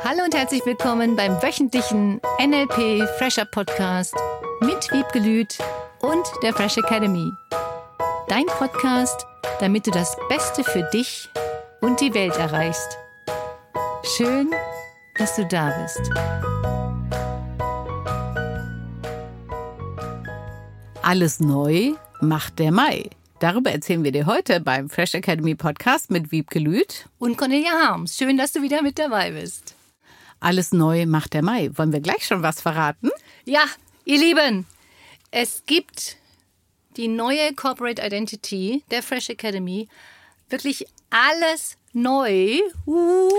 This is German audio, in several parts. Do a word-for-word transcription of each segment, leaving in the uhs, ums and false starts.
Hallo und herzlich willkommen beim wöchentlichen N L P Fresher Podcast mit Wiebke Lüth und der Fresh Academy. Dein Podcast, damit du das Beste für dich und die Welt erreichst. Schön, dass du da bist. Alles neu macht der Mai. Darüber erzählen wir dir heute beim Fresh Academy Podcast mit Wiebke Lüth und Cornelia Harms. Schön, dass du wieder mit dabei bist. Alles neu macht der Mai. Wollen wir gleich schon was verraten? Ja, ihr Lieben, es gibt die neue Corporate Identity der Fresh Academy. Wirklich alles neu. Uh.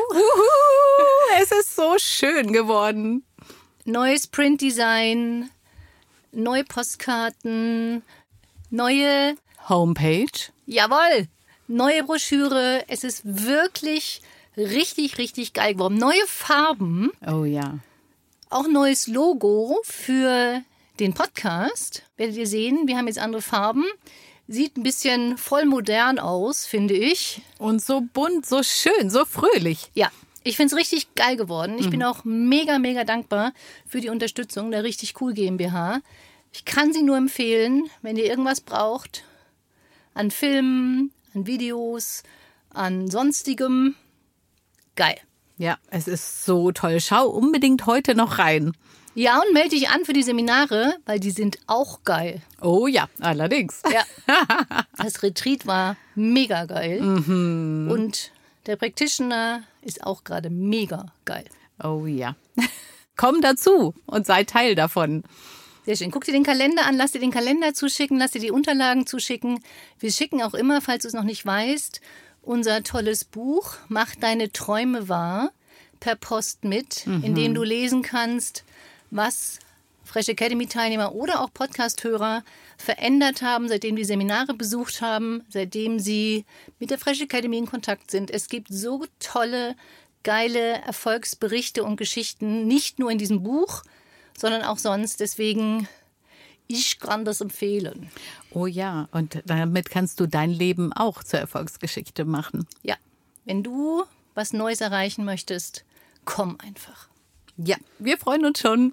Uhu, es ist so schön geworden. Neues Printdesign, neue Postkarten, neue Homepage. Jawohl, neue Broschüre. Es ist wirklich richtig, richtig geil geworden. Neue Farben. Oh ja. Auch neues Logo für den Podcast. Werdet ihr sehen, wir haben jetzt andere Farben. Sieht ein bisschen voll modern aus, finde ich. Und so bunt, so schön, so fröhlich. Ja, ich finde es richtig geil geworden. Ich mhm. bin auch mega, mega dankbar für die Unterstützung der Richtig Cool GmbH. Ich kann sie nur empfehlen, wenn ihr irgendwas braucht, an Filmen, an Videos, an sonstigem. Geil. Ja, es ist so toll. Schau unbedingt heute noch rein. Ja, und melde dich an für die Seminare, weil die sind auch geil. Oh ja, allerdings. Ja. Das Retreat war mega geil. Mhm. Und der Practitioner ist auch gerade mega geil. Oh ja. Komm dazu und sei Teil davon. Sehr schön. Guck dir den Kalender an, lass dir den Kalender zuschicken, lass dir die Unterlagen zuschicken. Wir schicken auch immer, falls du es noch nicht weißt, unser tolles Buch Mach deine Träume wahr per Post mit, mhm. in dem du lesen kannst, was Fresh Academy Teilnehmer oder auch Podcast-Hörer verändert haben, seitdem die Seminare besucht haben, seitdem sie mit der Fresh Academy in Kontakt sind. Es gibt so tolle, geile Erfolgsberichte und Geschichten, nicht nur in diesem Buch, sondern auch sonst. Deswegen, ich kann das empfehlen. Oh ja, und damit kannst du dein Leben auch zur Erfolgsgeschichte machen. Ja, wenn du was Neues erreichen möchtest, komm einfach. Ja, wir freuen uns schon.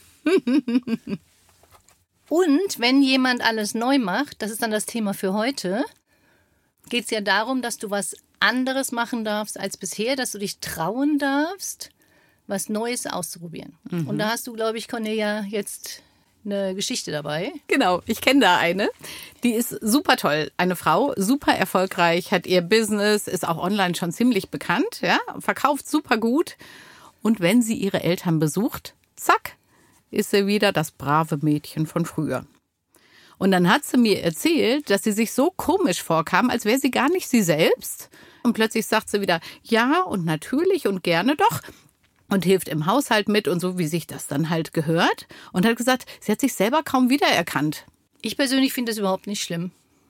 Und wenn jemand alles neu macht, das ist dann das Thema für heute, geht es ja darum, dass du was anderes machen darfst als bisher, dass du dich trauen darfst, was Neues auszuprobieren. Mhm. Und da hast du, glaube ich, Cornelia, jetzt eine Geschichte dabei. Genau, ich kenne da eine. Die ist super toll. Eine Frau, super erfolgreich, hat ihr Business, ist auch online schon ziemlich bekannt, ja, verkauft super gut. Und wenn sie ihre Eltern besucht, zack, ist sie wieder das brave Mädchen von früher. Und dann hat sie mir erzählt, dass sie sich so komisch vorkam, als wäre sie gar nicht sie selbst. Und plötzlich sagt sie wieder, ja und natürlich und gerne doch. Und hilft im Haushalt mit und so, wie sich das dann halt gehört. Und hat gesagt, sie hat sich selber kaum wiedererkannt. Ich persönlich finde das überhaupt nicht schlimm.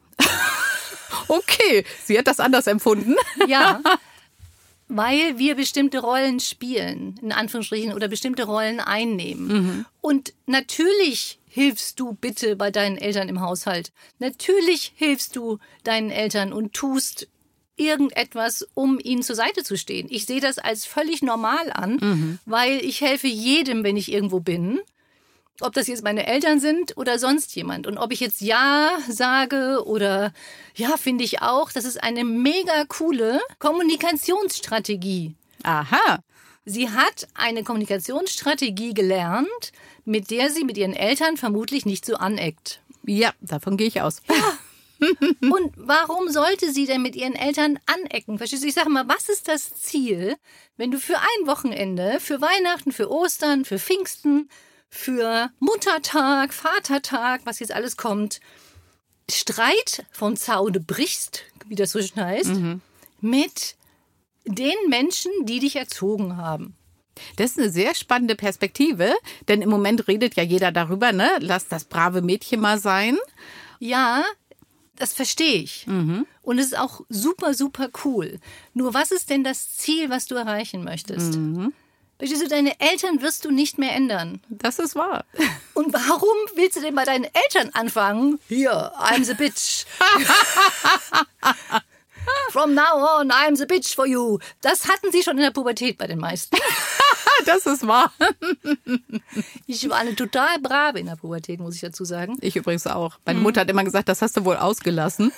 Okay, sie hat das anders empfunden. Ja, weil wir bestimmte Rollen spielen, in Anführungsstrichen, oder bestimmte Rollen einnehmen. Mhm. Und natürlich hilfst du bitte bei deinen Eltern im Haushalt. Natürlich hilfst du deinen Eltern und tust irgendetwas, um ihnen zur Seite zu stehen. Ich sehe das als völlig normal an, mhm. weil ich helfe jedem, wenn ich irgendwo bin. Ob das jetzt meine Eltern sind oder sonst jemand. Und ob ich jetzt Ja sage oder ja, finde ich auch, das ist eine mega coole Kommunikationsstrategie. Aha. Sie hat eine Kommunikationsstrategie gelernt, mit der sie mit ihren Eltern vermutlich nicht so aneckt. Ja, davon gehe ich aus. Ja. Und warum sollte sie denn mit ihren Eltern anecken? Verstehst du? Ich sage mal, was ist das Ziel, wenn du für ein Wochenende, für Weihnachten, für Ostern, für Pfingsten, für Muttertag, Vatertag, was jetzt alles kommt, Streit vom Zaune brichst, wie das so schön heißt, mhm. mit den Menschen, die dich erzogen haben? Das ist eine sehr spannende Perspektive, denn im Moment redet ja jeder darüber, ne? Lass das brave Mädchen mal sein. Ja, das verstehe ich. Mhm. Und es ist auch super, super cool. Nur was ist denn das Ziel, was du erreichen möchtest? Mhm. Verstehst du, deine Eltern wirst du nicht mehr ändern. Das ist wahr. Und warum willst du denn bei deinen Eltern anfangen? Hier, I'm the bitch. From now on, I'm the bitch for you. Das hatten sie schon in der Pubertät bei den meisten. Das ist wahr. Ich war eine total brave in der Pubertät, muss ich dazu sagen. Ich übrigens auch. Meine Mutter hat immer gesagt, das hast du wohl ausgelassen.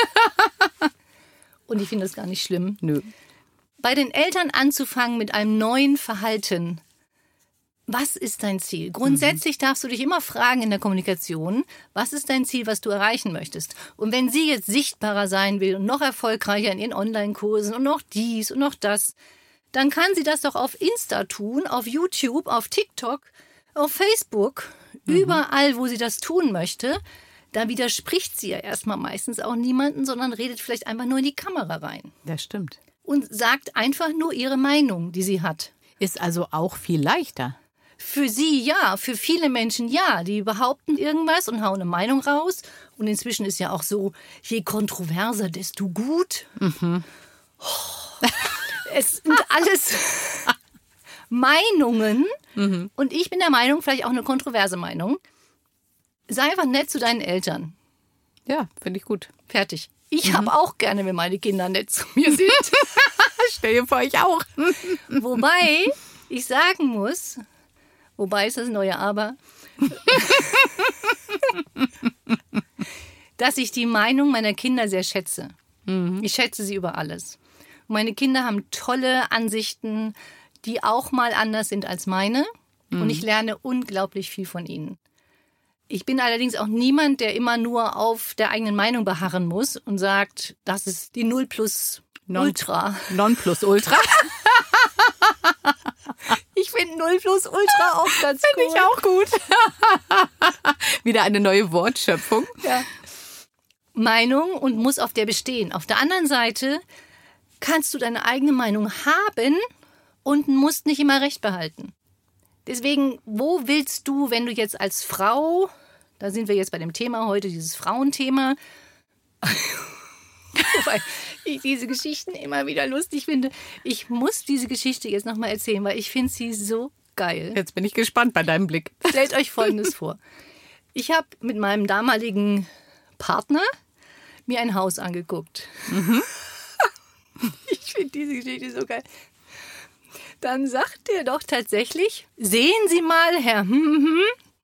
Und ich finde das gar nicht schlimm. Nö. Bei den Eltern anzufangen mit einem neuen Verhalten. Was ist dein Ziel? Grundsätzlich darfst du dich immer fragen in der Kommunikation, was ist dein Ziel, was du erreichen möchtest? Und wenn sie jetzt sichtbarer sein will und noch erfolgreicher in ihren Online-Kursen und noch dies und noch das, dann kann sie das doch auf Insta tun, auf YouTube, auf TikTok, auf Facebook, mhm. überall, wo sie das tun möchte. Da widerspricht sie ja erstmal meistens auch niemanden, sondern redet vielleicht einfach nur in die Kamera rein. Das stimmt. Und sagt einfach nur ihre Meinung, die sie hat. Ist also auch viel leichter. Für sie ja, für viele Menschen ja. Die behaupten irgendwas und hauen eine Meinung raus. Und inzwischen ist ja auch so, je kontroverser, desto gut. Mhm. Oh, es sind alles Meinungen. Mhm. Und ich bin der Meinung, vielleicht auch eine kontroverse Meinung. Sei einfach nett zu deinen Eltern. Ja, finde ich gut. Fertig. Ich mhm. habe auch gerne, wenn meine Kinder nett zu mir sind. Stell dir vor, ich auch. Wobei ich sagen muss, wobei ist das neue Aber, dass ich die Meinung meiner Kinder sehr schätze. Mhm. Ich schätze sie über alles. Und meine Kinder haben tolle Ansichten, die auch mal anders sind als meine. Mhm. Und ich lerne unglaublich viel von ihnen. Ich bin allerdings auch niemand, der immer nur auf der eigenen Meinung beharren muss und sagt, das ist die Null plus Ultra. Non plus Ultra. Ich finde Null plus Ultra auch ganz cool. Finde ich auch gut. Wieder eine neue Wortschöpfung. Ja. Meinung und muss auf der bestehen. Auf der anderen Seite kannst du deine eigene Meinung haben und musst nicht immer Recht behalten. Deswegen, wo willst du, wenn du jetzt als Frau, da sind wir jetzt bei dem Thema heute, dieses Frauenthema, wobei ich diese Geschichten immer wieder lustig finde. Ich muss diese Geschichte jetzt nochmal erzählen, weil ich finde sie so geil. Jetzt bin ich gespannt bei deinem Blick. Stellt euch Folgendes vor. Ich habe mit meinem damaligen Partner mir ein Haus angeguckt. Mhm. Ich finde diese Geschichte so geil. Dann sagt er doch tatsächlich, sehen Sie mal, Herr, hm, hm,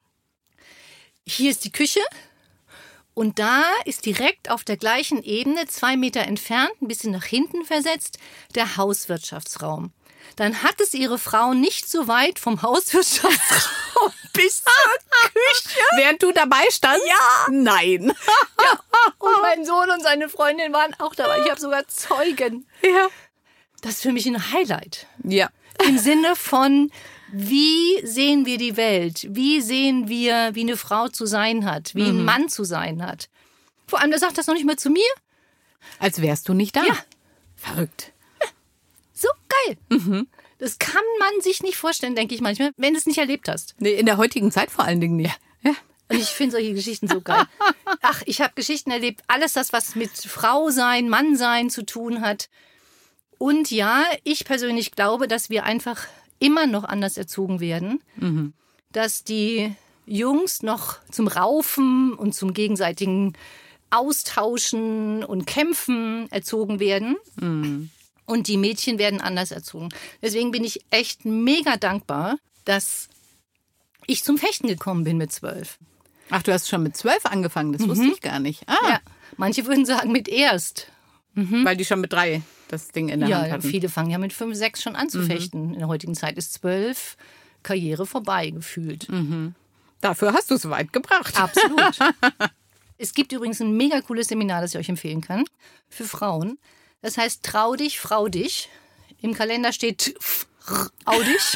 hier ist die Küche und da ist direkt auf der gleichen Ebene, zwei Meter entfernt, ein bisschen nach hinten versetzt, der Hauswirtschaftsraum. Dann hat es Ihre Frau nicht so weit vom Hauswirtschaftsraum bis zur Küche. Während du dabei standst? Ja. Nein. Ja. Und mein Sohn und seine Freundin waren auch dabei. Ich habe sogar Zeugen. Ja. Das ist für mich ein Highlight. Ja. Im Sinne von, wie sehen wir die Welt? Wie sehen wir, wie eine Frau zu sein hat? Wie mhm. ein Mann zu sein hat? Vor allem, der sagt das noch nicht mal zu mir. Als wärst du nicht da. Ja. Verrückt. Ja. So geil. Mhm. Das kann man sich nicht vorstellen, denke ich manchmal, wenn du es nicht erlebt hast. Nee, in der heutigen Zeit vor allen Dingen nicht. Ja. Und ich finde solche Geschichten so geil. Ach, ich habe Geschichten erlebt, alles das, was mit Frau sein, Mann sein zu tun hat. Und ja, ich persönlich glaube, dass wir einfach immer noch anders erzogen werden. Mhm. Dass die Jungs noch zum Raufen und zum gegenseitigen Austauschen und Kämpfen erzogen werden. Mhm. Und die Mädchen werden anders erzogen. Deswegen bin ich echt mega dankbar, dass ich zum Fechten gekommen bin mit zwölf. Ach, du hast schon mit zwölf angefangen, das mhm. wusste ich gar nicht. Ah. Ja, manche würden sagen mit erst. Mhm. Weil die schon mit drei das Ding in der ja, Hand hatten. Ja, viele fangen ja mit fünf, sechs schon an zu mhm. fechten. In der heutigen Zeit ist zwölf Karriere vorbei gefühlt. Mhm. Dafür hast du es weit gebracht. Absolut. Es gibt übrigens ein mega cooles Seminar, das ich euch empfehlen kann, für Frauen. Das heißt, trau dich, frau dich. Im Kalender steht frau dich.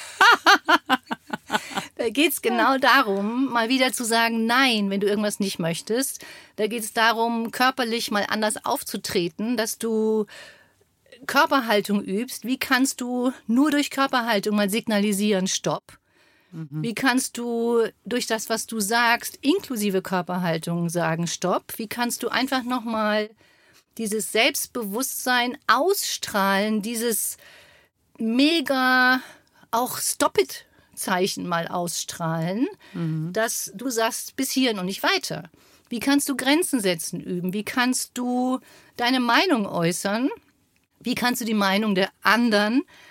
Da geht es genau darum, mal wieder zu sagen, nein, wenn du irgendwas nicht möchtest. Da geht es darum, körperlich mal anders aufzutreten, dass du Körperhaltung übst. Wie kannst du nur durch Körperhaltung mal signalisieren, stopp? Mhm. Wie kannst du durch das, was du sagst, inklusive Körperhaltung sagen, stopp? Wie kannst du einfach nochmal dieses Selbstbewusstsein ausstrahlen, dieses mega auch Stop-it-Zeichen mal ausstrahlen, mhm. dass du sagst, bis hierhin und nicht weiter. Wie kannst du Grenzen setzen üben? Wie kannst du deine Meinung äußern? Wie kannst du die Meinung der anderen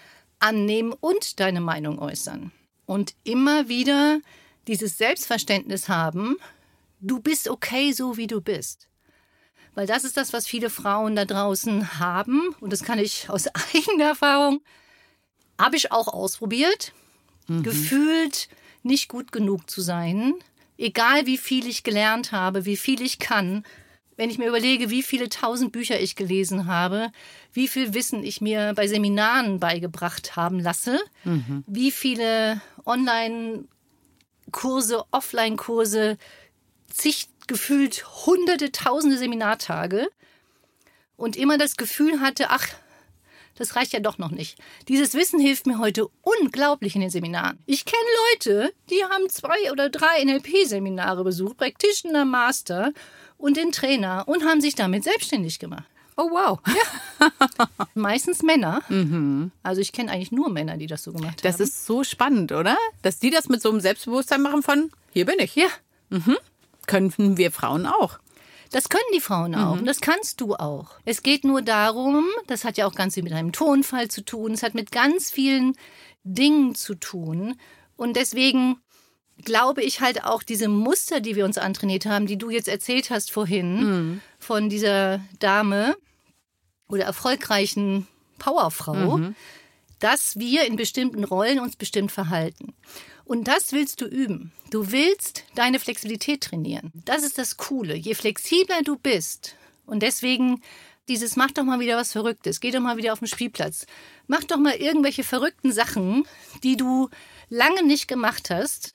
annehmen und deine Meinung äußern. Und immer wieder dieses Selbstverständnis haben, du bist okay, so wie du bist. Weil das ist das, was viele Frauen da draußen haben. Und das kann ich aus eigener Erfahrung, habe ich auch ausprobiert. Mhm. Gefühlt nicht gut genug zu sein. Egal wie viel ich gelernt habe, wie viel ich kann. Wenn ich mir überlege, wie viele tausend Bücher ich gelesen habe, wie viel Wissen ich mir bei Seminaren beigebracht haben lasse, mhm. wie viele Online-Kurse, Offline-Kurse, zig gefühlt hunderte, tausende Seminartage und immer das Gefühl hatte, ach, das reicht ja doch noch nicht. Dieses Wissen hilft mir heute unglaublich in den Seminaren. Ich kenne Leute, die haben zwei oder drei N L P-Seminare besucht, Practitioner, Master und den Trainer und haben sich damit selbstständig gemacht. Oh, wow. Ja. Meistens Männer. Mhm. Also ich kenne eigentlich nur Männer, die das so gemacht das haben. Das ist so spannend, oder? Dass die das mit so einem Selbstbewusstsein machen von, hier bin ich. Ja. Mhm. Können wir Frauen auch. Das können die Frauen auch. Mhm. Das kannst du auch. Es geht nur darum, das hat ja auch ganz viel mit einem Tonfall zu tun. Es hat mit ganz vielen Dingen zu tun. Und deswegen glaube ich halt auch diese Muster, die wir uns antrainiert haben, die du jetzt erzählt hast vorhin, mhm. von dieser Dame oder erfolgreichen Powerfrau, mhm. dass wir in bestimmten Rollen uns bestimmt verhalten. Und das willst du üben. Du willst deine Flexibilität trainieren. Das ist das Coole. Je flexibler du bist und deswegen dieses mach doch mal wieder was Verrücktes, geh doch mal wieder auf den Spielplatz, mach doch mal irgendwelche verrückten Sachen, die du lange nicht gemacht hast.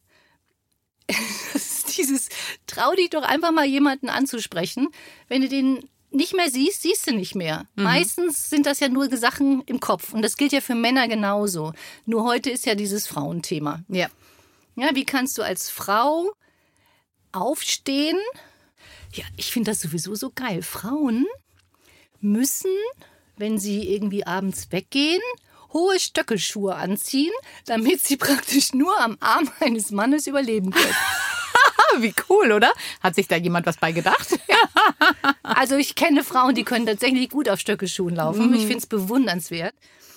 Das ist dieses, trau dich doch einfach mal jemanden anzusprechen. Wenn du den nicht mehr siehst, siehst du nicht mehr. Mhm. Meistens sind das ja nur Sachen im Kopf. Und das gilt ja für Männer genauso. Nur heute ist ja dieses Frauenthema. Ja. Ja, wie kannst du als Frau aufstehen? Ja, ich finde das sowieso so geil. Frauen müssen, wenn sie irgendwie abends weggehen, hohe Stöckelschuhe anziehen, damit sie praktisch nur am Arm eines Mannes überleben können. Wie cool, oder? Hat sich da jemand was bei gedacht? Ja. Also ich kenne Frauen, die können tatsächlich gut auf Stöckelschuhen laufen. Mhm. Ich finde es bewundernswert.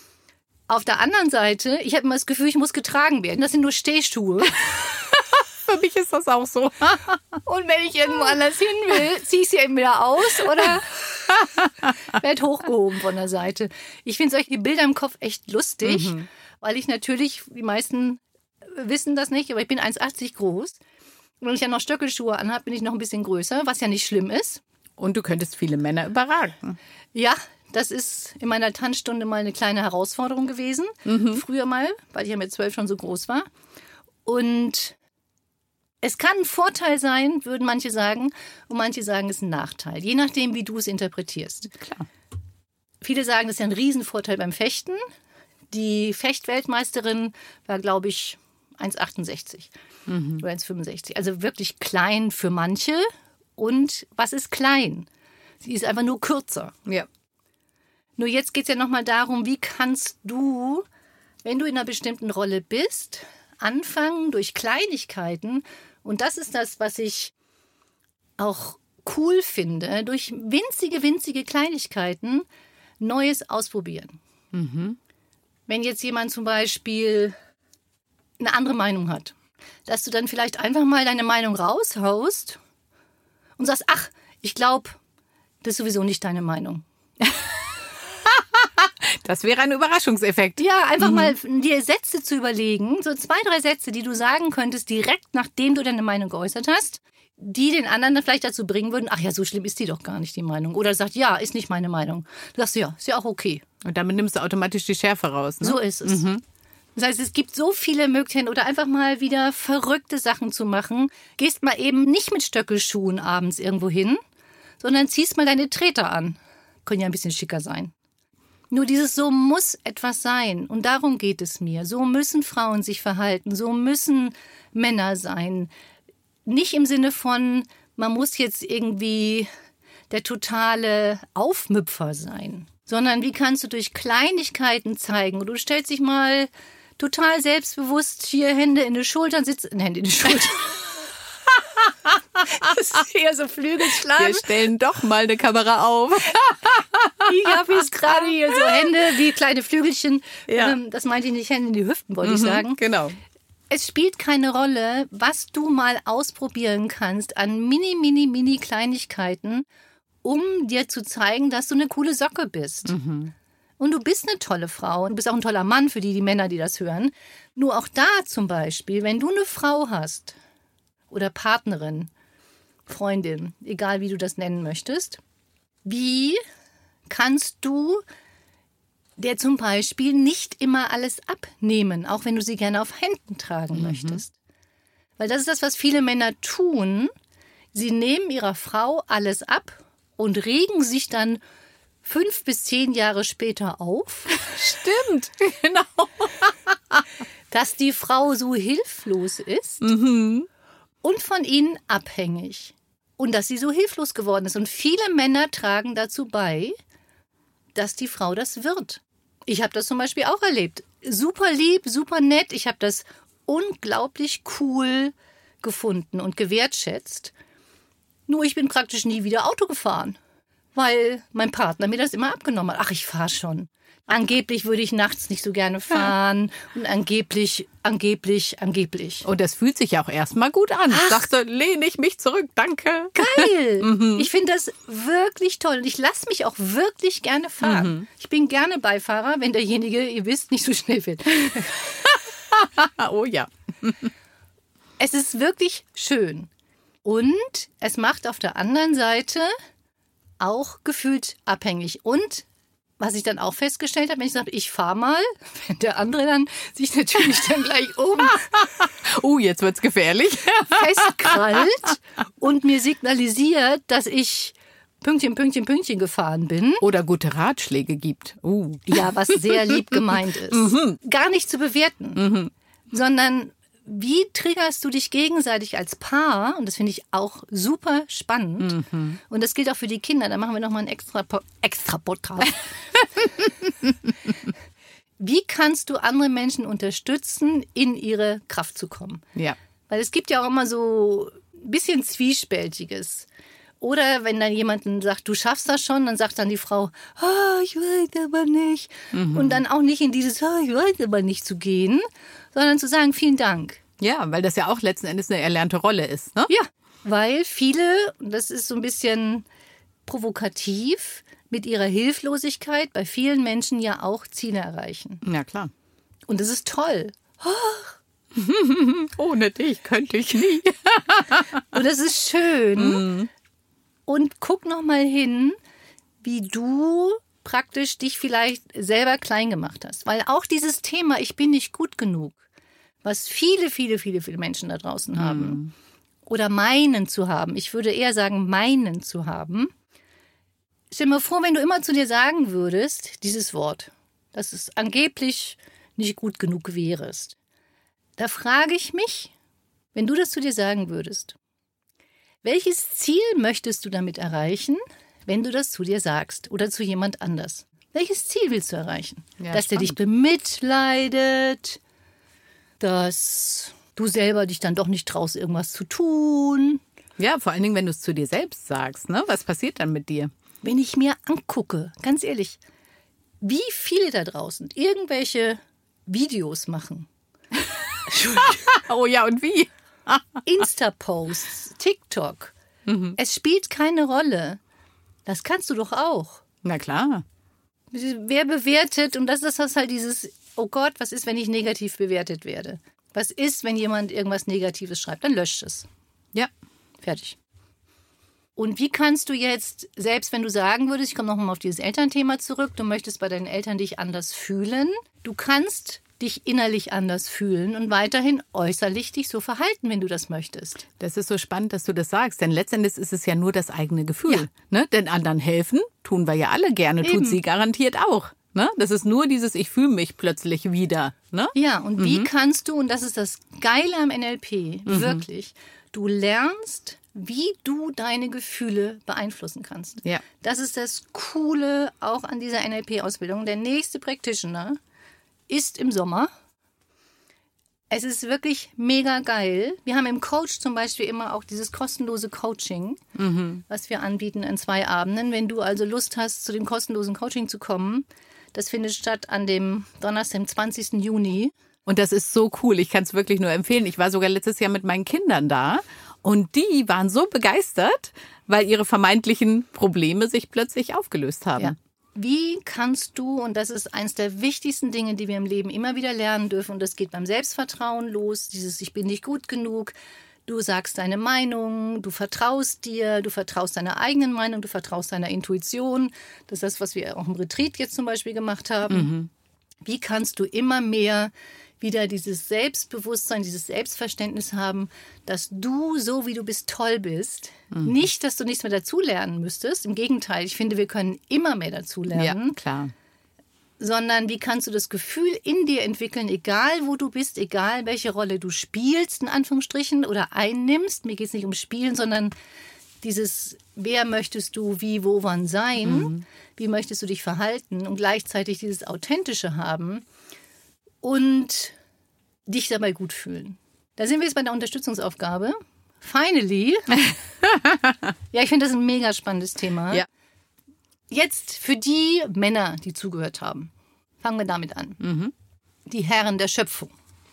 Auf der anderen Seite, ich habe immer das Gefühl, ich muss getragen werden. Das sind nur Stehschuhe. Für mich ist das auch so. Und wenn ich irgendwo anders hin will, ziehe ich sie eben wieder aus oder werde hochgehoben von der Seite. Ich finde solche Bilder im Kopf echt lustig, mhm. weil ich natürlich, die meisten wissen das nicht, aber ich bin eins Komma achtzig groß. Und wenn ich ja noch Stöckelschuhe anhabe, bin ich noch ein bisschen größer, was ja nicht schlimm ist. Und du könntest viele Männer überragen. Ja, das ist in meiner Tanzstunde mal eine kleine Herausforderung gewesen. Mhm. Früher mal, weil ich ja mit zwölf schon so groß war. Und es kann ein Vorteil sein, würden manche sagen. Und manche sagen, es ist ein Nachteil. Je nachdem, wie du es interpretierst. Klar. Viele sagen, das ist ja ein Riesenvorteil beim Fechten. Die Fechtweltmeisterin war, glaube ich, eins Komma achtundsechzig. Mhm. Oder eins Komma fünfundsechzig. Also wirklich klein für manche. Und was ist klein? Sie ist einfach nur kürzer. Ja. Nur jetzt geht es ja nochmal darum, wie kannst du, wenn du in einer bestimmten Rolle bist, anfangen durch Kleinigkeiten. Und das ist das, was ich auch cool finde, durch winzige, winzige Kleinigkeiten Neues ausprobieren. Mhm. Wenn jetzt jemand zum Beispiel eine andere Meinung hat, dass du dann vielleicht einfach mal deine Meinung raushaust und sagst, ach, ich glaube, das ist sowieso nicht deine Meinung. Das wäre ein Überraschungseffekt. Ja, einfach mhm. mal dir Sätze zu überlegen, so zwei, drei Sätze, die du sagen könntest, direkt nachdem du deine Meinung geäußert hast, die den anderen dann vielleicht dazu bringen würden, ach ja, so schlimm ist die doch gar nicht, die Meinung. Oder sagt, ja, ist nicht meine Meinung. Du sagst, ja, ist ja auch okay. Und damit nimmst du automatisch die Schärfe raus. Ne? So ist es. Mhm. Das heißt, es gibt so viele Möglichkeiten oder einfach mal wieder verrückte Sachen zu machen. Gehst mal eben nicht mit Stöckelschuhen abends irgendwo hin, sondern ziehst mal deine Treter an. Können ja ein bisschen schicker sein. Nur dieses so muss etwas sein. Und darum geht es mir. So müssen Frauen sich verhalten. So müssen Männer sein. Nicht im Sinne von, man muss jetzt irgendwie der totale Aufmüpfer sein. Sondern wie kannst du durch Kleinigkeiten zeigen? Und du stellst dich mal total selbstbewusst hier Hände in die Schultern sitzen. Hände in die Schultern. Das ist eher so Flügelschlag. Wir stellen doch mal eine Kamera auf. Ich habe jetzt gerade hier so Hände wie kleine Flügelchen. Ja. Ähm, Das meinte ich nicht, Hände in die Hüften, wollte ich Mhm, sagen. Genau. Es spielt keine Rolle, was du mal ausprobieren kannst an mini, mini, mini Kleinigkeiten, um dir zu zeigen, dass du eine coole Socke bist. Mhm. Und du bist eine tolle Frau. Du bist auch ein toller Mann für die, die Männer, die das hören. Nur auch da zum Beispiel, wenn du eine Frau hast oder Partnerin, Freundin, egal wie du das nennen möchtest, wie kannst du der zum Beispiel nicht immer alles abnehmen, auch wenn du sie gerne auf Händen tragen Mhm. möchtest? Weil das ist das, was viele Männer tun. Sie nehmen ihrer Frau alles ab und regen sich dann fünf bis zehn Jahre später auf, Stimmt, genau. dass die Frau so hilflos ist Mhm. und von ihnen abhängig. Und dass sie so hilflos geworden ist. Und viele Männer tragen dazu bei, dass die Frau das wird. Ich habe das zum Beispiel auch erlebt. Super lieb, super nett. Ich habe das unglaublich cool gefunden und gewertschätzt. Nur ich bin praktisch nie wieder Auto gefahren, weil mein Partner mir das immer abgenommen hat. Ach, ich fahre schon. Angeblich würde ich nachts nicht so gerne fahren. Und angeblich, angeblich, angeblich. Und das fühlt sich ja auch erstmal gut an. Ach. Sagte, lehne ich mich zurück, danke. Geil! Ich finde das wirklich toll. Und ich lasse mich auch wirklich gerne fahren. Ich bin gerne Beifahrer, wenn derjenige, ihr wisst, nicht so schnell wird. Oh ja. Es ist wirklich schön. Und es macht auf der anderen Seite auch gefühlt abhängig. Und was ich dann auch festgestellt habe, wenn ich sage, ich fahre mal, wenn der andere dann sich natürlich dann gleich oben Oh, jetzt wird's gefährlich. festkrallt und mir signalisiert, dass ich Pünktchen, Pünktchen, Pünktchen gefahren bin. Oder gute Ratschläge gibt. Uh. Ja, was sehr lieb gemeint ist. Gar nicht zu bewerten, sondern wie triggerst du dich gegenseitig als Paar? Und das finde ich auch super spannend. Und das gilt auch für die Kinder. Da machen wir nochmal einen extra, Po- extra Podcast. Wie kannst du andere Menschen unterstützen, in ihre Kraft zu kommen? Ja. Weil es gibt ja auch immer so ein bisschen Zwiespältiges. Oder wenn dann jemand sagt, du schaffst das schon, dann sagt dann die Frau, oh, ich weiß aber nicht. Und dann auch nicht in dieses, oh, ich weiß aber nicht zu gehen, sondern zu sagen, vielen Dank. Ja, weil das ja auch letzten Endes eine erlernte Rolle ist, ne? Ja, weil viele, und das ist so ein bisschen provokativ, mit ihrer Hilflosigkeit bei vielen Menschen ja auch Ziele erreichen. Ja, klar. Und das ist toll. Ohne dich könnte ich nie. Und das ist schön. Und guck noch mal hin, wie du praktisch dich vielleicht selber klein gemacht hast. Weil auch dieses Thema, ich bin nicht gut genug, was viele, viele, viele, viele Menschen da draußen haben oder meinen zu haben, ich würde eher sagen, meinen zu haben. Stell dir mal vor, wenn du immer zu dir sagen würdest, dieses Wort, dass es angeblich nicht gut genug wärest. Da frage ich mich, wenn du das zu dir sagen würdest, welches Ziel möchtest du damit erreichen, wenn du das zu dir sagst oder zu jemand anders? Welches Ziel willst du erreichen? Ja, dass der dich spannend. bemitleidet, dass du selber dich dann doch nicht traust, irgendwas zu tun. Ja, vor allen Dingen, wenn du es zu dir selbst sagst, ne? Was passiert dann mit dir? Wenn ich mir angucke, ganz ehrlich, wie viele da draußen irgendwelche Videos machen, Oh ja, und wie? Insta-Posts, TikTok, es spielt keine Rolle. Das kannst du doch auch. Na klar. Wer bewertet, und das ist das halt dieses, oh Gott, was ist, wenn ich negativ bewertet werde? Was ist, wenn jemand irgendwas Negatives schreibt? Dann löscht es. Ja. Fertig. Und wie kannst du jetzt, selbst wenn du sagen würdest, ich komme noch mal auf dieses Elternthema zurück, du möchtest bei deinen Eltern dich anders fühlen, du kannst dich innerlich anders fühlen und weiterhin äußerlich dich so verhalten, wenn du das möchtest. Das ist so spannend, dass du das sagst, denn letztendlich ist es ja nur das eigene Gefühl. Ja. Ne? Denn anderen helfen tun wir ja alle gerne, tut Eben. sie garantiert auch. Ne? Das ist nur dieses, ich fühle mich plötzlich wieder. Ne? Ja, und wie kannst du, und das ist das Geile am N L P, wirklich, du lernst, wie du deine Gefühle beeinflussen kannst. Ja. Das ist das Coole auch an dieser N L P-Ausbildung. Der nächste Practitioner ist im Sommer. Es ist wirklich mega geil. Wir haben im Coach zum Beispiel immer auch dieses kostenlose Coaching, mhm. was wir anbieten in zwei Abenden. Wenn du also Lust hast, zu dem kostenlosen Coaching zu kommen, das findet statt an dem Donnerstag, dem zwanzigsten Juni. Und das ist so cool. Ich kann es wirklich nur empfehlen. Ich war sogar letztes Jahr mit meinen Kindern da und die waren so begeistert, weil ihre vermeintlichen Probleme sich plötzlich aufgelöst haben. Ja. Wie kannst du, und das ist eines der wichtigsten Dinge, die wir im Leben immer wieder lernen dürfen, und das geht beim Selbstvertrauen los, dieses Ich bin nicht gut genug, du sagst deine Meinung, du vertraust dir, du vertraust deiner eigenen Meinung, du vertraust deiner Intuition. Das ist das, was wir auch im Retreat jetzt zum Beispiel gemacht haben. Mhm. Wie kannst du immer mehr wieder dieses Selbstbewusstsein, dieses Selbstverständnis haben, dass du, so wie du bist, toll bist. Mhm. Nicht, dass du nichts mehr dazulernen müsstest. Im Gegenteil, ich finde, wir können immer mehr dazulernen. Ja, klar. Sondern wie kannst du das Gefühl in dir entwickeln, egal wo du bist, egal welche Rolle du spielst, in Anführungsstrichen, oder einnimmst. Mir geht es nicht um Spielen, sondern dieses, wer möchtest du wie, wo, wann sein? Mhm. Wie möchtest du dich verhalten? Und gleichzeitig dieses Authentische haben. Und dich dabei gut fühlen. Da sind wir jetzt bei der Unterstützungsaufgabe. Finally. Ja, ich finde das ein mega spannendes Thema. Ja. Jetzt für die Männer, die zugehört haben. Fangen wir damit an. Mhm. Die Herren der Schöpfung.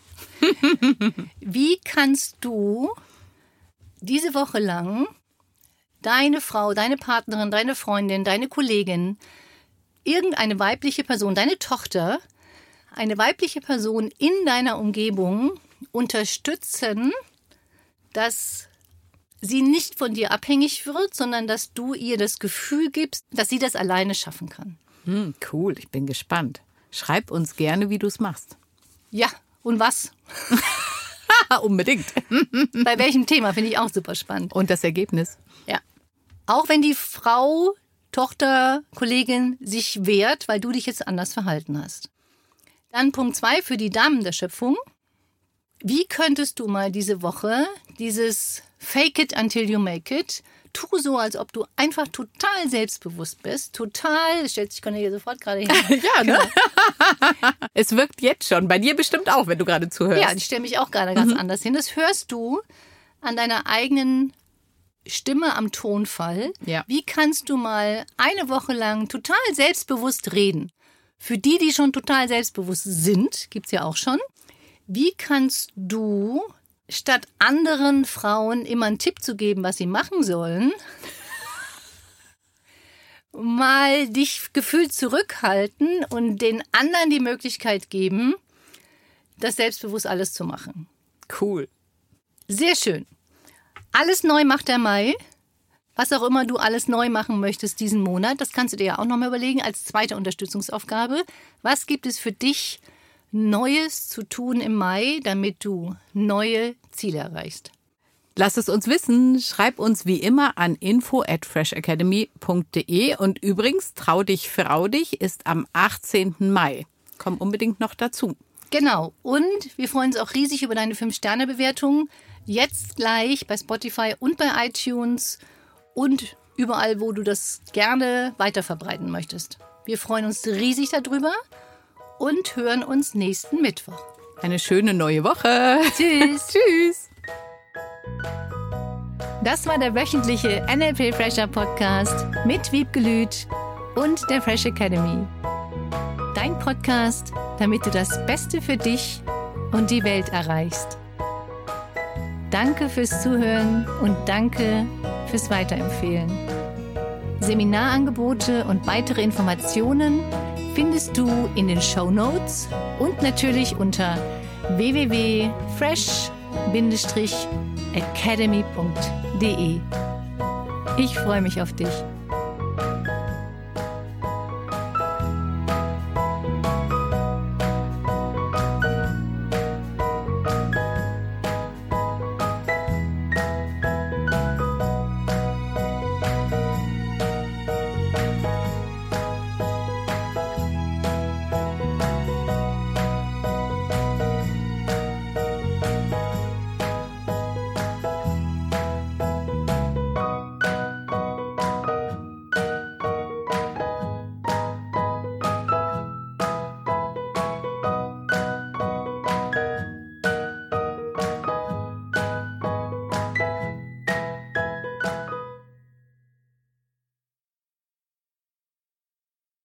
Wie kannst du diese Woche lang deine Frau, deine Partnerin, deine Freundin, deine Kollegin, irgendeine weibliche Person, deine Tochter, eine weibliche Person in deiner Umgebung unterstützen, dass sie nicht von dir abhängig wird, sondern dass du ihr das Gefühl gibst, dass sie das alleine schaffen kann. Hm, cool, ich bin gespannt. Schreib uns gerne, wie du es machst. Ja, und was? Unbedingt. Bei welchem Thema, finde ich auch super spannend. Und das Ergebnis. Ja. Auch wenn die Frau, Tochter, Kollegin sich wehrt, weil du dich jetzt anders verhalten hast. Dann Punkt zwei für die Damen der Schöpfung. Wie könntest du mal diese Woche dieses Fake it until you make it, tu so, als ob du einfach total selbstbewusst bist, total, stellt sich Cornelia sofort gerade hin. Ja, ne? Es wirkt jetzt schon, bei dir bestimmt auch, wenn du gerade zuhörst. Ja, ich stelle mich auch gerade ganz mhm. anders hin. Das hörst du an deiner eigenen Stimme, am Tonfall. Ja. Wie kannst du mal eine Woche lang total selbstbewusst reden? Für die, die schon total selbstbewusst sind, gibt's ja auch schon. Wie kannst du, statt anderen Frauen immer einen Tipp zu geben, was sie machen sollen, mal dich gefühlt zurückhalten und den anderen die Möglichkeit geben, das selbstbewusst alles zu machen? Cool. Sehr schön. Alles neu macht der Mai. Was auch immer du alles neu machen möchtest diesen Monat, das kannst du dir ja auch nochmal überlegen als zweite Unterstützungsaufgabe. Was gibt es für dich Neues zu tun im Mai, damit du neue Ziele erreichst? Lass es uns wissen. Schreib uns wie immer an info at fresh academy punkt de. Und übrigens, Trau dich, frau dich ist am achtzehnten Mai. Komm unbedingt noch dazu. Genau. Und wir freuen uns auch riesig über deine fünf Sterne Bewertung. Jetzt gleich bei Spotify und bei iTunes und überall, wo du das gerne weiterverbreiten möchtest. Wir freuen uns riesig darüber und hören uns nächsten Mittwoch. Eine schöne neue Woche. Tschüss. Tschüss. Das war der wöchentliche N L P Fresher Podcast mit Wiebke Lüth und der Fresh Academy. Dein Podcast, damit du das Beste für dich und die Welt erreichst. Danke fürs Zuhören und danke fürs Weiterempfehlen. Seminarangebote und weitere Informationen findest du in den Shownotes und natürlich unter w w w punkt fresh academy punkt de. Ich freue mich auf dich.